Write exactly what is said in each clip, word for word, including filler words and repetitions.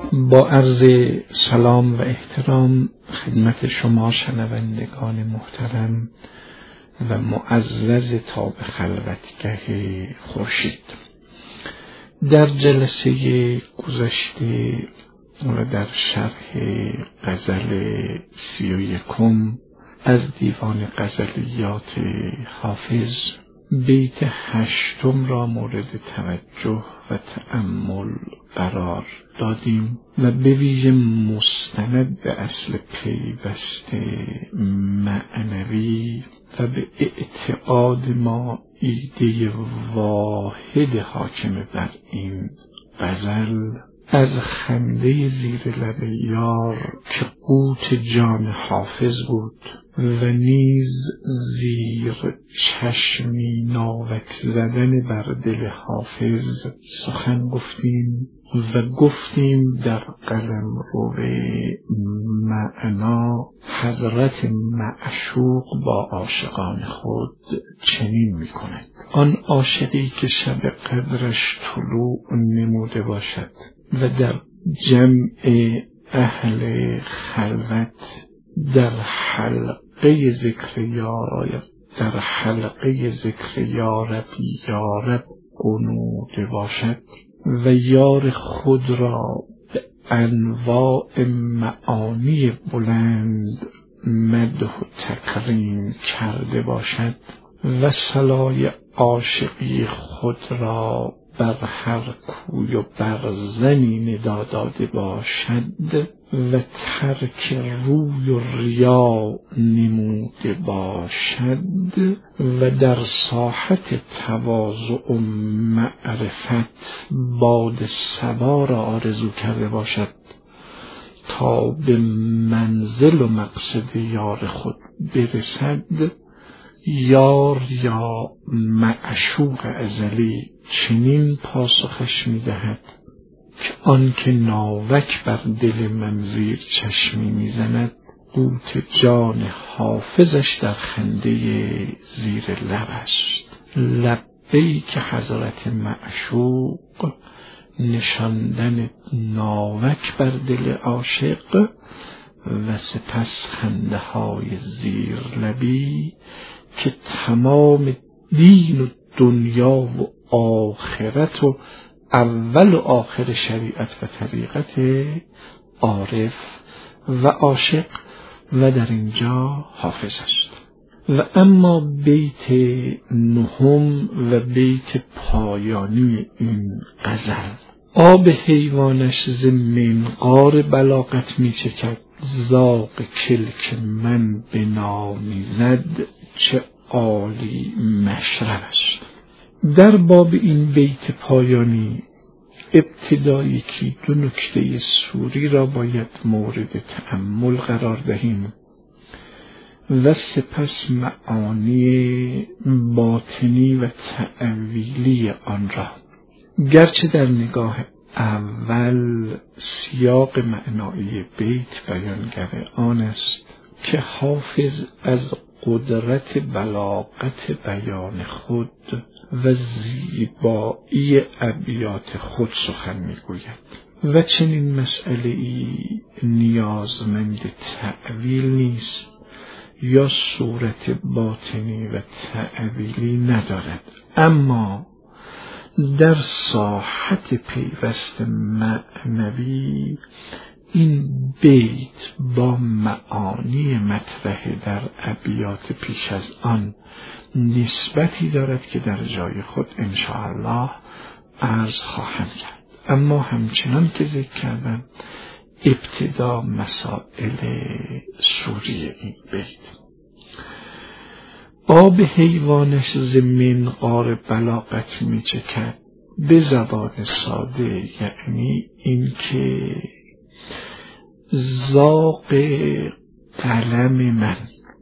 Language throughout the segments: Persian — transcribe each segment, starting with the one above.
با عرض سلام و احترام خدمت شما شنوندگان محترم و معزز تا به خلوتگه خورشید. در جلسه گذشته و در شرح غزل سی و یکم از دیوان غزلیات حافظ بیت هشتم را مورد توجه و تأمل قرار دادیم و به ویژه مستند به اصل پیوسته معنوی و به اعتقاد ما ایده واحد حاکم بر این غزل از خنده زیر لب یار که قوت جان حافظ بود و نیز زیر چشمی ناوک زدن بر دل حافظ سخن گفتیم و گفتیم در قلمرو معنا حضرت معشوق با عاشقان خود چنین می کند: آن عاشقی که شب قدرش طلوع نموده باشد و در جمع اهل خلوت در حلقه ذکر یارب در حلقه ذکر یارب یارب قنوده باشد و یار خود را به انواع معانی بلند مدح و تکریم کرده باشد و صلای عاشقی خود را بر هر کوی و برزنی ندا داده باشد و ترک روی و ریا نموده باشد و در ساحت تواضع و معرفت باد صبا را آرزو کرده باشد تا به منزل و مقصد یار خود برسد، یار یا معشوق ازلی چنین پاسخش می‌دهد که آن که ناوک بر دل من زیر چشمی می‌زند قوت جان حافظش در خنده زیر لب است. لبی که حضرت معشوق نشاندن ناوک بر دل عاشق و سپس خنده های زیر لبی که تمام دین و دنیا و آخرت و اول و آخر شریعت و طریقت عارف و عاشق و در اینجا حافظ است. و اما بیت نهم و بیت پایانی این غزل: آب حیوانش ز منقار بلاغت می چکد، زاغ کلک من به نامی زد، چه عالی مشرب است. در باب این بیت پایانی ابتدا یکی دو نکته سوری را باید مورد تأمل قرار دهیم و سپس معانی باطنی و تأویلی آن را. گرچه در نگاه اول سیاق معنایی بیت بیانگر آن است که حافظ از قدرت بلاغت بیان خود و زیبایی ابیات خود سخن میگوید و چنین مسئله‌ای نیازمند تأویل نیست یا صورت باطنی و تأویلی ندارد، اما در ساحت پیوست معنوی این بیت با معانی مطرح در ابیات پیش از آن نسبتی دارد که در جای خود انشاءالله عرض خواهم کرد. اما همچنان که ذکر کردم ابتدا مسائل سوری این بیت: آب حیوانش ز منقار بلاغت می چکد، به زبان ساده یعنی این که زاغ قلم من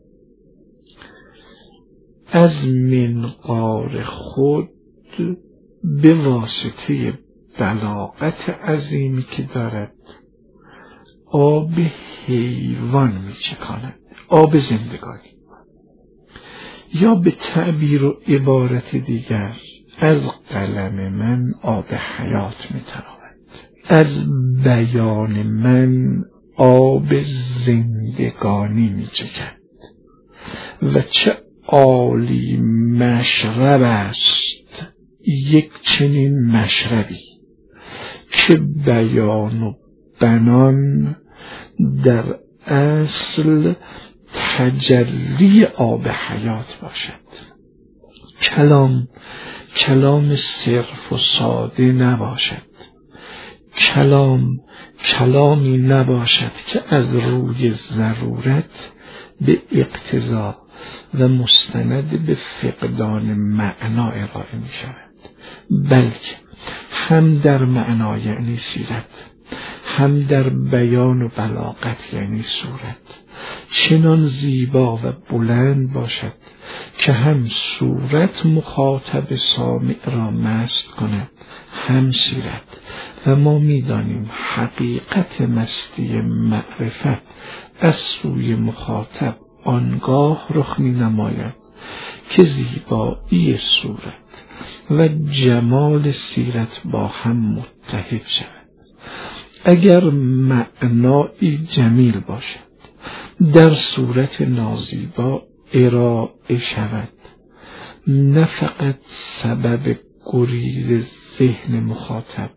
از منقار خود به واسطه بلاغت عظیمی که دارد آب حیوان می چکاند، آب زندگانی، یا به تعبیر و عبارت دیگر از قلم من آب حیات می تراود. از بیان من آب زندگانی می چکد و چه عالی مشرب است یک چنین مشربی که بیان و بنان در اصل تجلی آب حیات باشد. کلام کلام صرف و ساده نباشد. کلام کلامی نباشد که از روی ضرورت به اقتضا و مستند به فقدان معنا ارائه می شود، بلکه هم در معنا یعنی سیرت، هم در بیان و بلاغت یعنی صورت چنان زیبا و بلند باشد که هم صورت مخاطب سامع را مست کند، هم سیرت. و ما می‌دانیم حقیقت مستی معرفت از سوی مخاطب آنگاه رخ می‌نماید که زیبایی صورت و جمال سیرت با هم متحد شود. اگر معنایی جمیل باشد در صورت نازیبا ارائه شود، نه فقط سبب گریز ذهن مخاطب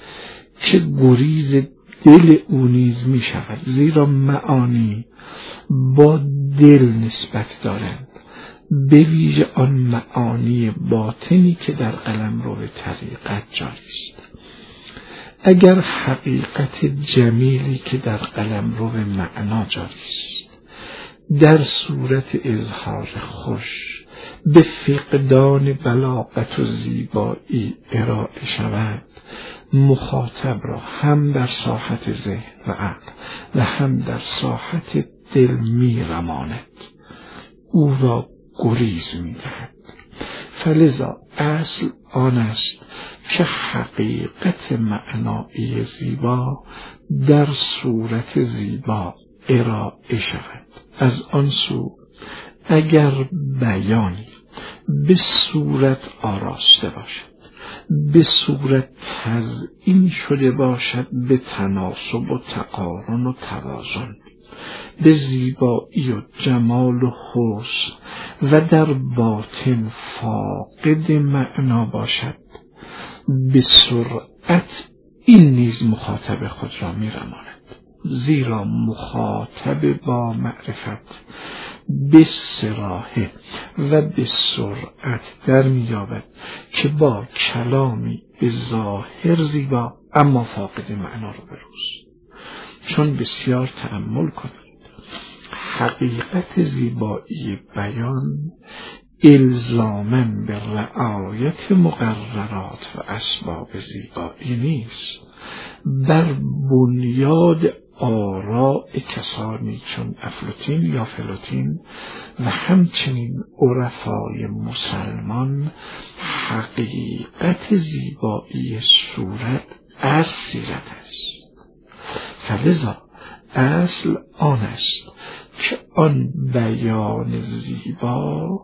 که گریز دل او نیز می شود، زیرا معانی با دل نسبت دارند، به ویژه آن معانی باطنی که در قلمرو طریقت جاری است. اگر حقیقت جمیلی که در قلمرو معنا جاری است در صورت اظهار خوش به فقدان بلاغت و زیبایی ارائه شود، مخاطب را هم در ساحت ذهن و عقل و هم در ساحت دل می رماند، او را گریز می دهد. فلذا اصل آن است که حقیقت معنایی زیبا در صورت زیبا ارائه شود. از آن سو اگر بیانی به صورت آراسته باشد، به صورت تزیین شده باشد، به تناسب و تقارن و توازن، به زیبایی و جمال و حسن و در باطن فاقد معنا باشد، به سرعت این نیز مخاطب خود را می رماند. زیرا مخاطب با معرفت به صراحه و به سرعت در می‌یابد که با کلامی به ظاهر زیبا اما فاقد معنا رو بروز. چون بسیار تأمل کنید، حقیقت زیبایی بیان الزاماً به رعایت مقررات و اسباب زیبایی نیست، بر بنیاد آراء کسانی چون افلاطین یا فلاطین و همچنین عرفای مسلمان حقیقت زیبایی صورت از سیرت است. فلذا اصل آن است که آن بیان زیبا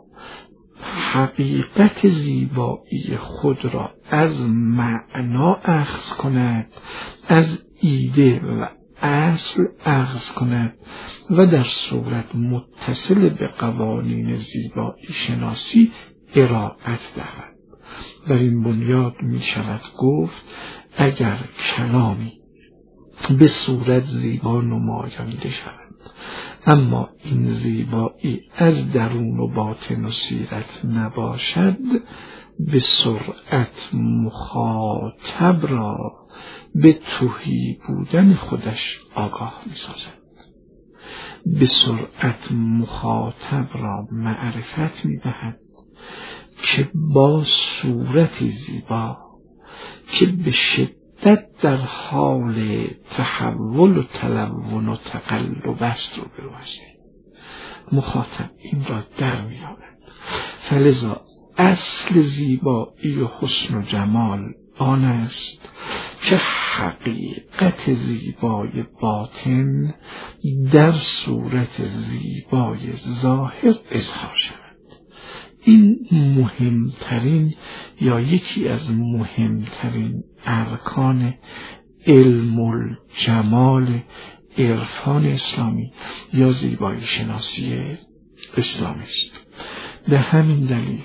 حقیقت زیبایی خود را از معنا اخذ کند، از ایده و اصل اخذ کند و در صورت متصل به قوانین زیبایی شناسی ارائت دهد. در این بنیاد می شود گفت اگر کلامی به صورت زیبا نماینده شود اما این زیبایی از درون و باطن و سیرت نباشد، به سرعت مخاطب را به تهی بودن خودش آگاه می سازد، به سرعت مخاطب را معرفت می دهد که با صورتی زیبا که به شدت در حال تحول و تلون و تقلب است رو بروزه، مخاطب این را در می یابد. فلذا اصل زیبایی و حسن و جمال آن است که حقیقت زیبای باطن در صورت زیبای ظاهر اظهار شود. این مهمترین یا یکی از مهمترین ارکان علم الجمال عرفان اسلامی یا زیبایی شناسی اسلامی است. به همین دلیل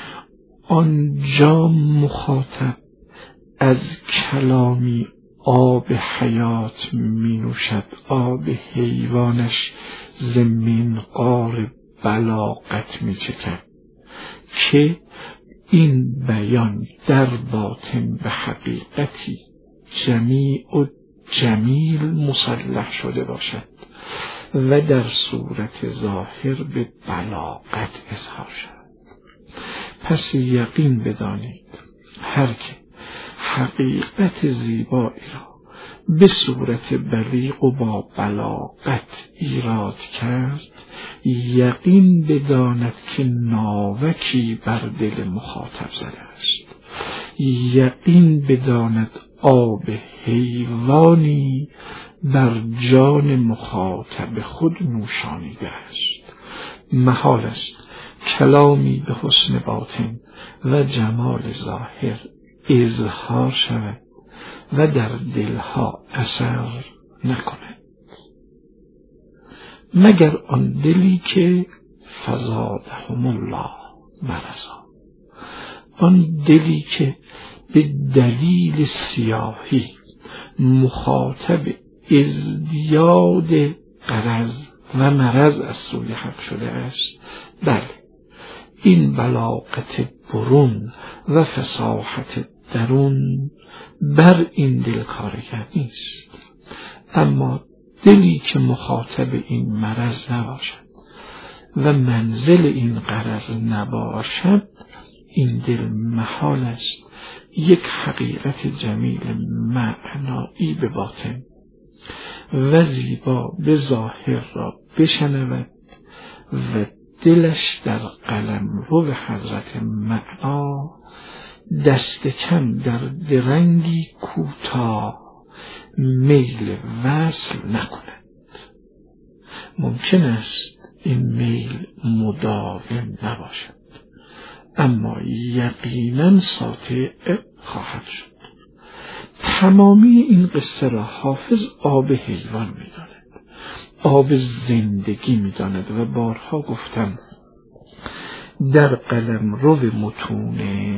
آنجا مخاطب از کلامی آب حیات می نوشد، آب حیوانش ز منقار بلاغت می چکد که این بیان در باطن به حقیقتی جمیع و جمیل مسلح شده باشد و در صورت ظاهر به بلاغت اظهار شد. پس یقین بدانید هر که حقیقت زیبایی را به صورت بلیغ و با بلاغت ایراد کرد، یقین بداند که ناوکی بر دل مخاطب زده است. یقین بداند آب حیوانی بر جان مخاطب خود نوشانیده است. محال است کلامی به حسن باطن و جمال ظاهر اظهار شود و در دلها اثر نکند، مگر آن دلی که فزادهم الله مرضا، آن دلی که به دلیل سیاهی مخاطب ازدیاد غرض و مرض از سوی حق شده است. بله، این بلاغت برون و فصاحت درون بر این دل کارگر نیست، اما دلی که مخاطب این مرض نباشد و منزل این غرض نباشد، این دل محال است یک حقیقت جمیل معنایی به باطن و زیبا به ظاهر را بشنود و دلش در قلمرو حضرت معنا دست کم در درنگی کوتاه میل وصل نکند. ممکن است این میل مداوم نباشد، اما یقیناً ساطع خواهد شد. تمامی این قصه را حافظ آب حیوان می‌داند، آب زندگی می‌داند و بارها گفتم در قلمرو متون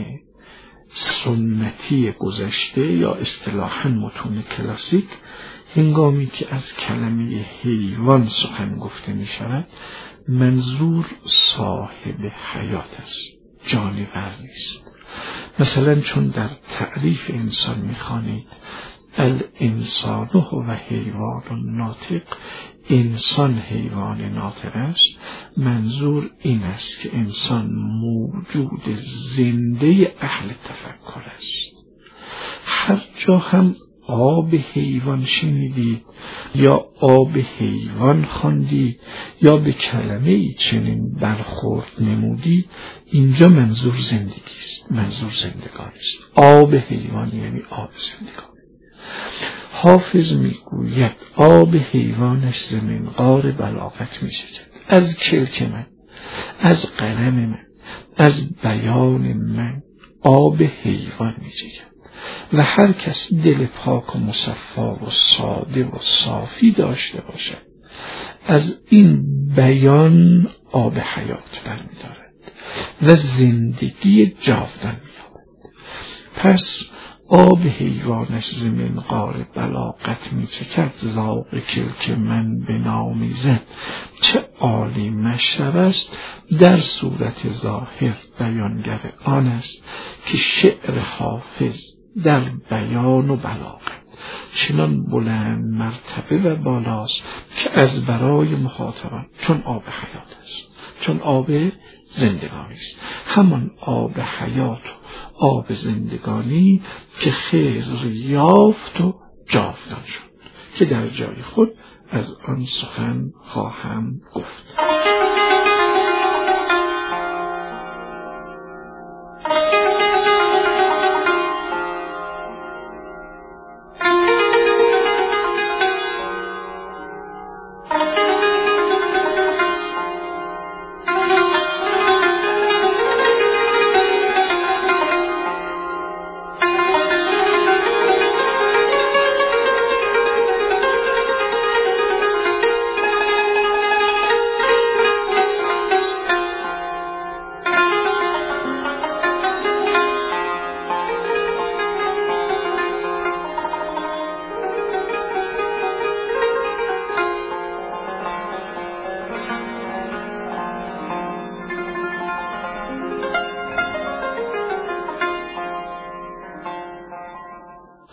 سنتی گذشته یا اصطلاحاً متون کلاسیک، هنگامی که از کلمه حیوان سخن گفته می شود، منظور صاحب حیات است، جانور نیست. مثلا چون در تعریف انسان می خوانید الانسان هو حیوان ناطق، انسان حیوان ناطق است، منظور این است که انسان موجود زنده اهل تفکر است. هر جا هم آب حیوان شنیدید یا آب حیوان خواندید یا به کلمه ای چنین برخورد نمودید، اینجا منظور زندگی است، منظور زندگانی است. آب حیوان یعنی آب زندگانی. حافظ میگوید آب حیوانش ز منقار بلاغت می‌چکد، از کلک من، از قلم من، از بیان من آب حیوان می‌چکد و هر کس دل پاک و مصفا و ساده و صافی داشته باشد از این بیان آب حیات برمی‌دارد و زندگی جاودان می‌یابد. پس آب حیوانش ز منقار بلاغت می‌چکد، ذوق کلک من بنامیزد، چه عالی مشرب است در صورت ظاهر بیانگر آن است که شعر حافظ در بیان و بلاغت چنان بلند مرتبه و بالاست که از برای مخاطبان چون آب حیات است، چون آب زندگانی است، همان آب حیات و آب زندگانی که خضر یافت و جاودان شد که در جای خود از آن سخن خواهم گفت.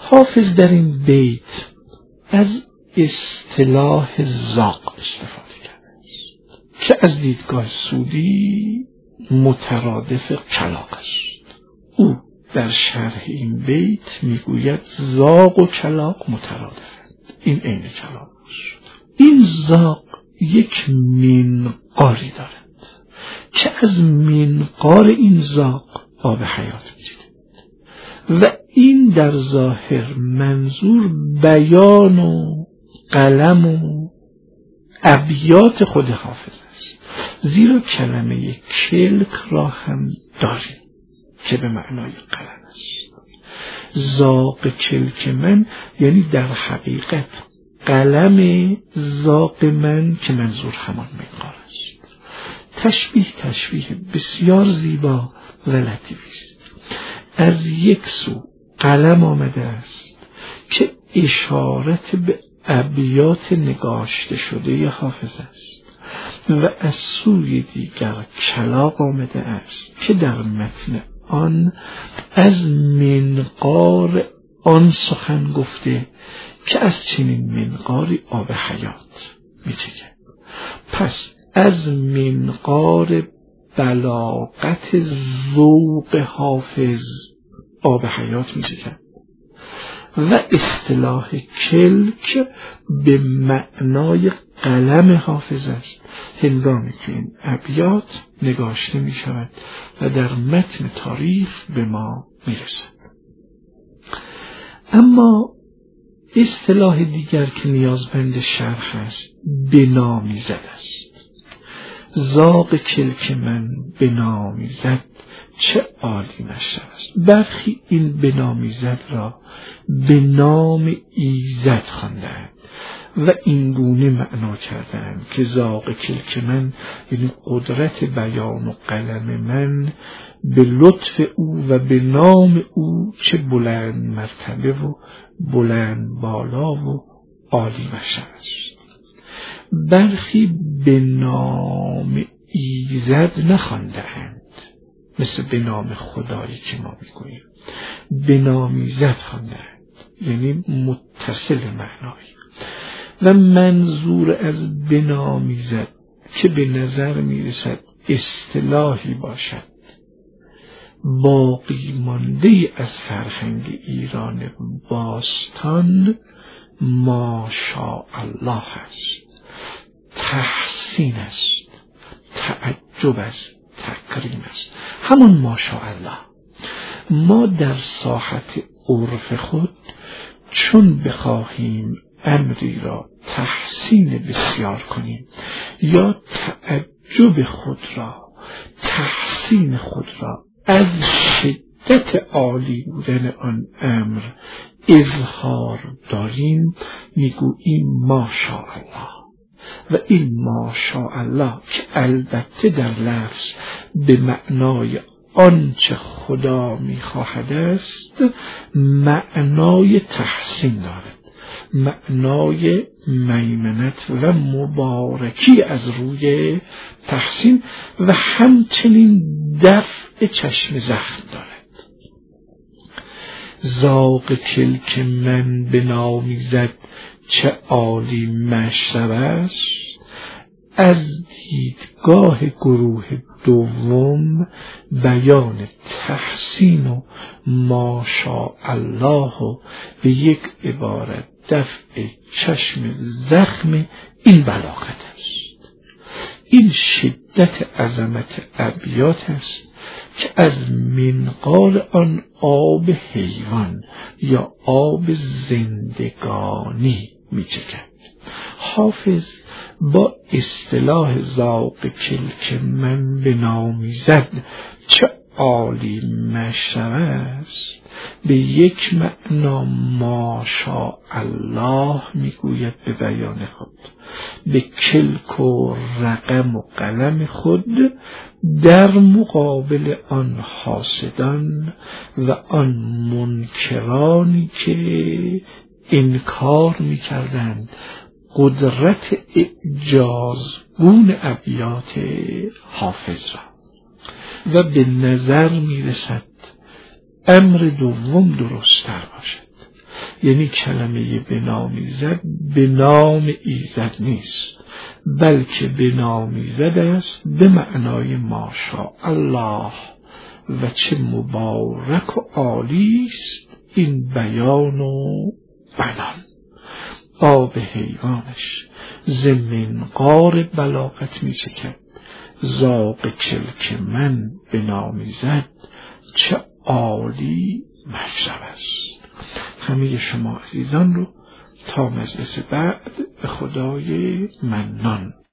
حافظ در این بیت از اصطلاح ذاق استفاده کرده است که از دیدگاه سودی مترادف کلاغ است. او در شرح این بیت میگوید ذاق و کلاغ مترادفند، این عین کلاغ است. این ذاق یک منقاری دارد که از منقار این ذاق آب حیات میگیرد و این در ظاهر منظور بیان و قلم و ابیات خود حافظ است، زیرا کلمه کلک را هم داریم که به معنای قلم است. ذاق کلک من یعنی در حقیقت قلم ذاق من که منظور همان منقار است. تشبیه تشبیه بسیار زیبا و لطیفی است. از یک سو قلم آمده است که اشارت به ابیات نگاشته شده حافظ است و از سوی دیگر کلاغ آمده است که در متن آن از منقار آن سخن گفته که از چنین منقاری آب حیات می‌چکد. پس از منقار بلاغت ذوق حافظ آب حیات می‌چکد و اصطلاح کلک به معنای قلم حافظ است هنگامی که این ابیات نگاشته می شود و در متن تاریخ به ما می رسد. اما اصطلاح دیگر که نیازمند شرح است بنامیزد است. ذاق کلک من بنامیزد چه عالی مشرب است. برخی این بنامیزد را به نام ایزد خواندند و این گونه معنا کردند که ذاق کلک من یعنی قدرت بیان و قلم من به لطف او و به نام او چه بلند مرتبه و بلند بالا و عالی مشرب است. برخی به نام ایزد نخواندند مثل به نام خدایی که ما میگوییم، به نام ایزد خواندند یعنی متصل معنایی. و منظور از به نام ایزد که به نظر میرسد اصطلاحی باشد باقی مانده از فرهنگ ایران باستان ماشاءالله است، تحسین است، تعجب است، تکریم است. همون ماشاءالله. ما در ساحت عرف خود چون بخواهیم امری را تحسین بسیار کنیم یا تعجب خود را، تحسین خود را از شدت عالی بودن آن امر اظهار داریم میگوییم ماشاءالله. و این ماشاءالله که البته در لفظ به معنای آنچه خدا میخواهد است معنای تحسین دارد، معنای میمنت و مبارکی از روی تحسین و همچنین دفع چشم زخم دارد. ذاق کلک من بنامیزد چه عالی مشرب است. از دیدگاه گروه دوم بیان تحسین و ماشاءالله و به یک عبارت دفع چشم زخم این بلاغت است. این شدت عظمت ابیات است که از منقار آن آب حیوان یا آب زندگانی می چکد. حافظ با اصطلاح ذاق کلک من بنامیزد چه عالی مشرب است به یک معنا ماشاءالله میگوید به بیان خود، به کلک و رقم و قلم خود در مقابل آن حاسدان و آن منکرانی که انکار میکردند قدرت اعجازگون ابیات حافظ را. و به نظر میرسد امر دوم درست‌تر باشد یعنی کلمه بنامیزد به نام ایزد نیست، بلکه بنامیزد است به معنای ماشاء الله. و چه مبارک و عالی است این بیان و بنان. آب حیوانش ز منقار بلاغت می چکد، زاغ کلک من بنامیزد چه عالی مشرب است. همه شما عزیزان رو تا مجلس بعد به خدای منان